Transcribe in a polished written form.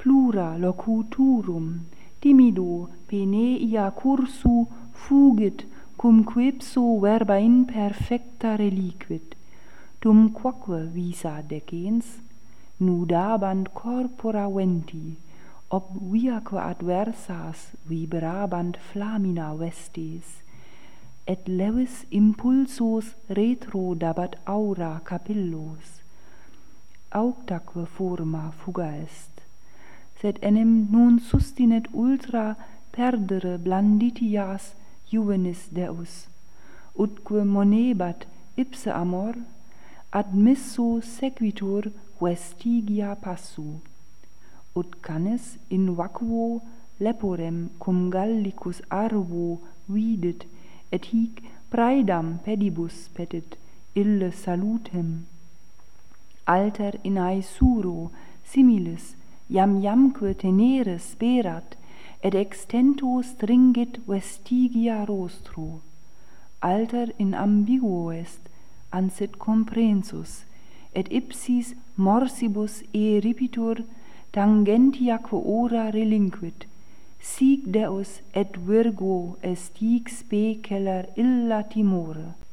plura locuturum, timido pene ia cursu fugit cum quipso verba imperfecta reliquit, dum quoque visa decens, nudabant corpora venti, ob viaque adversas vibrabant flamina vestes, et levis impulsos retrodabat aura capillos, auctaque forma fuga est, sed enim non sustinet ultra perdere blanditias juvenis Deus, utque monebat ipse amor, admisso sequitur vestigia passu, ut canes in vacuo leporem cum gallicus arvo vidit, et hic praedam pedibus petit ille salutem. Alter in aesuro similis jamque tenere sperat, et extento stringit vestigia rostro. Alter in ambiguo est, ansit comprensus, et ipsis morsibus eripitur tangentiaque ora relinquit, sic Deus et virgo est hic spe celer illa timore.